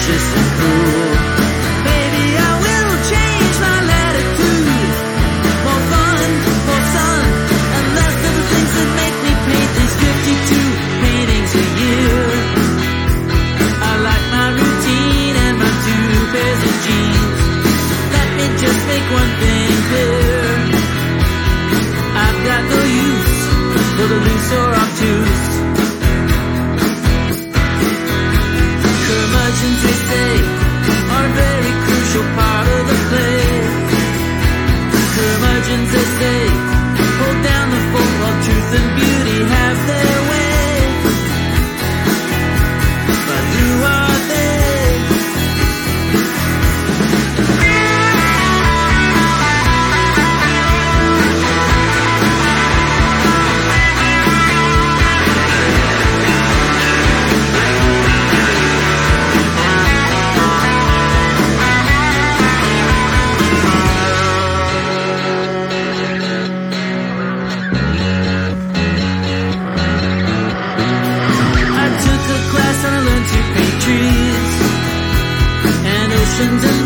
vicious and cruel. Baby, I will change my latitude. More fun, more sun, and less of the things that make me paint these 52 paintings a year. I like my routine and my 2 pairs of jeans. Let me just make one thing clear. I've got no use for the loose or obtuse. Curmudgeons, they say, are a very crucial part of the play. Curmudgeons, they say, hold down the fort while truth and beauty have their way. But who are they? And I learned to paint trees and oceans and